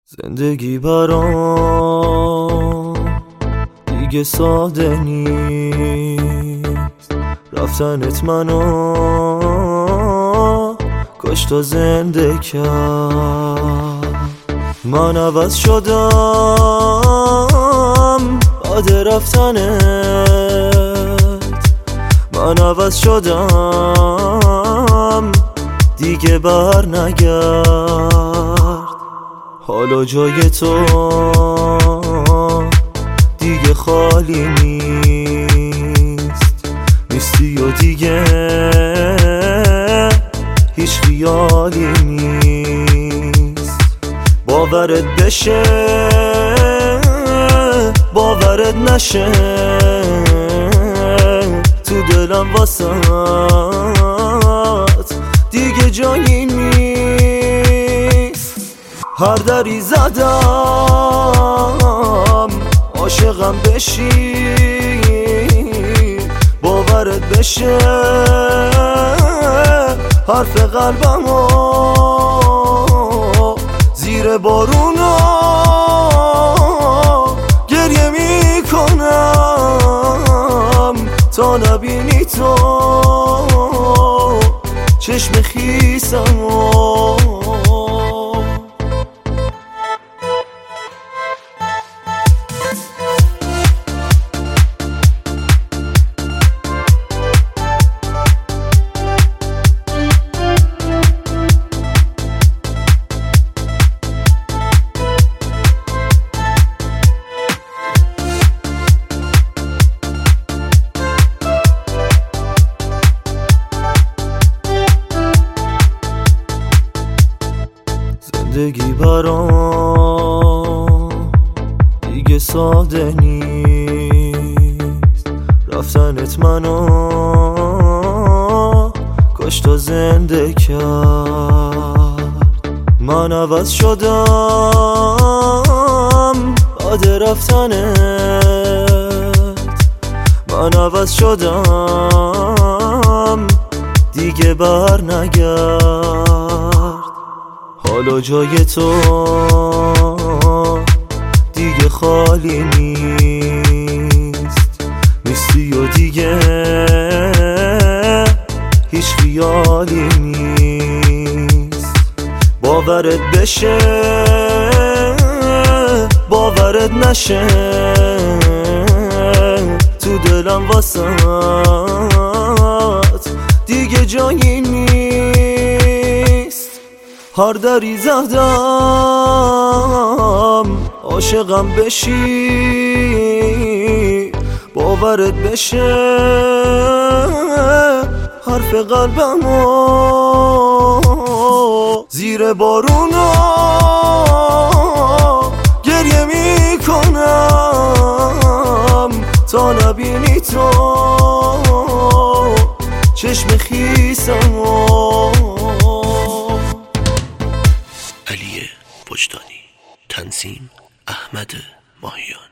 زندگی برام دیگه ساده نیست، رفتنت منو کشت و زنده کرد. من عوض شدم بعد رفتنت، من عوض شدم دیگه بر نگرد. حالا جای تو دیگه خالی نیستی و دیگه هیچ خیالی نیست. باورت بشه باورت نشه، تو دلم واسات دیگه جایی نیست. هر دری زدم عاشقم بشی، باورت بشه حرف قلبمو زیر بارونا گریه میکنم تا نبینی تو چشم خیسمو. زندگی برام دیگه ساده نیست، رفتنت منو کشت و زنده کرد. من عوض شدم بعد رفتنت، من عوض شدم دیگه بر نگرد. حالا جای تو دیگه خالی نیستی و دیگه هیچ خیالی نیست. باورت بشه باورت نشه، تو دلم واسات دیگه جایی نیست. هر دری زدم عاشقم بشی، باورت بشه حرف قلبمو زیر بارونا گریه میکنم تا نبینی تو چشم خیسمو. علی وجدانی، تنظیم احمد ماهیان.